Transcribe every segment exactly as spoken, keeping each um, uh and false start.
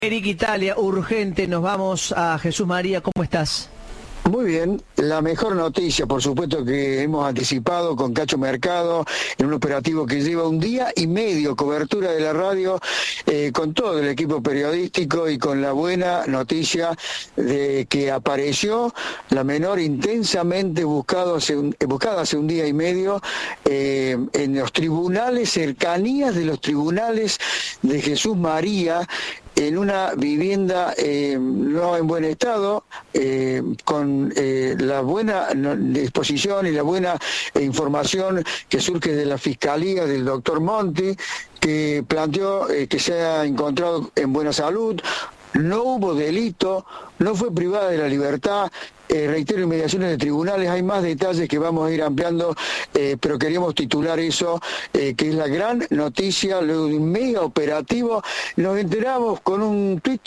Eric Italia, urgente, nos vamos a Jesús María, ¿cómo estás? Muy bien, la mejor noticia, por supuesto, que hemos anticipado con Cacho Mercado, en un operativo que lleva un día y medio, cobertura de la radio, eh, con todo el equipo periodístico y con la buena noticia de que apareció la menor intensamente buscado hace un, buscada hace un día y medio eh, en los tribunales, cercanías de los tribunales de Jesús María, en una vivienda eh, no en buen estado, eh, con eh, la buena disposición y la buena eh, información que surge de la Fiscalía del doctor Monti, que planteó eh, que se ha encontrado en buena salud. No hubo delito, no fue privada de la libertad. Eh, reitero, inmediaciones de tribunales, hay más detalles que vamos a ir ampliando, eh, pero queríamos titular eso, eh, que es la gran noticia, luego de un mega operativo. Nos enteramos con un tuit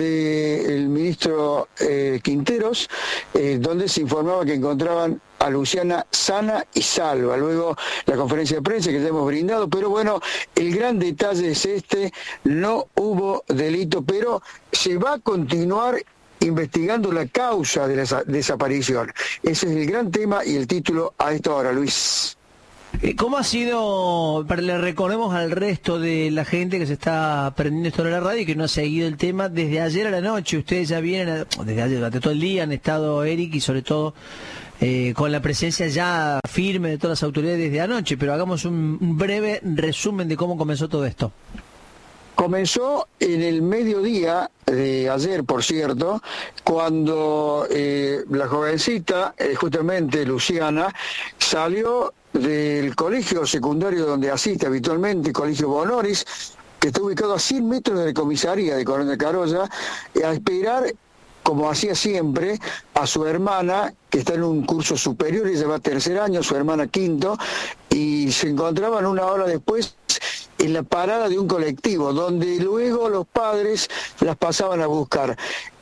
del ministro eh, Quinteros, eh, donde se informaba que encontraban a Luciana sana y salva. Luego la conferencia de prensa que ya hemos brindado, pero bueno, el gran detalle es este: no hubo delito, pero se va a continuar investigando la causa de la desaparición. Ese es el gran tema y el título a esta hora, Luis. ¿Cómo ha sido, para le recordemos al resto de la gente que se está aprendiendo esto en la radio y que no ha seguido el tema, desde ayer a la noche? Ustedes ya vienen, desde ayer, durante todo el día han estado, Eric, y sobre todo eh, con la presencia ya firme de todas las autoridades desde anoche, pero hagamos un, un breve resumen de cómo comenzó todo esto. Comenzó en el mediodía de ayer, por cierto, cuando eh, la jovencita, eh, justamente Luciana, salió del colegio secundario donde asiste habitualmente, Colegio Bonoris, que está ubicado a cien metros de la comisaría de Coronel Carolla, a esperar, como hacía siempre, a su hermana, que está en un curso superior, ella va a tercer año, su hermana quinto, y se encontraban una hora después en la parada de un colectivo, donde luego los padres las pasaban a buscar.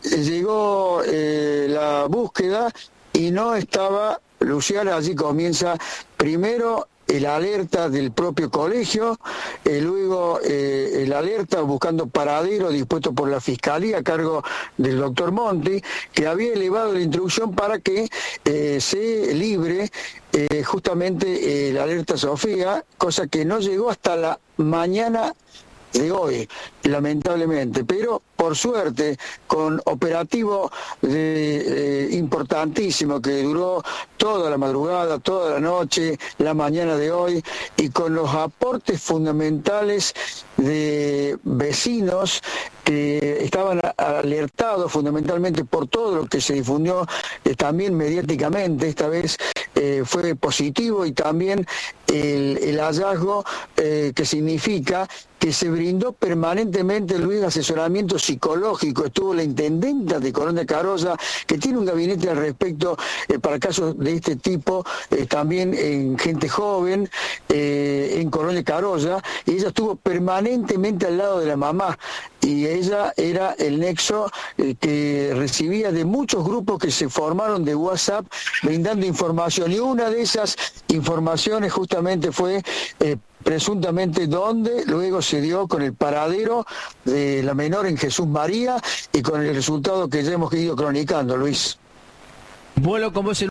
Llegó eh, la búsqueda y no estaba Luciana. Allí comienza primero el alerta del propio colegio, eh, luego eh, el alerta buscando paradero dispuesto por la Fiscalía a cargo del doctor Monti, que había elevado la instrucción para que eh, se libre eh, justamente eh, la alerta Sofía, cosa que no llegó hasta la mañana de hoy, lamentablemente, pero por suerte, con operativo de, eh, importantísimo que duró toda la madrugada, toda la noche, la mañana de hoy, y con los aportes fundamentales de vecinos que estaban alertados fundamentalmente por todo lo que se difundió eh, también mediáticamente. Esta vez eh, fue positivo, y también el, el hallazgo eh, que significa que se brindó permanentemente, Luis, asesoramiento psicológico. Estuvo la intendenta de Coronel Carolla, que tiene un gabinete al respecto eh, para casos de este tipo, eh, también en gente joven, eh, en Coronel Carolla, y ella estuvo permanentemente al lado de la mamá, y ella era el nexo eh, que recibía de muchos grupos que se formaron de WhatsApp brindando información, y una de esas informaciones justamente fue eh, presuntamente donde luego se dio con el paradero de la menor en Jesús María, y con el resultado que ya hemos ido cronicando, Luis. Vuelo como es el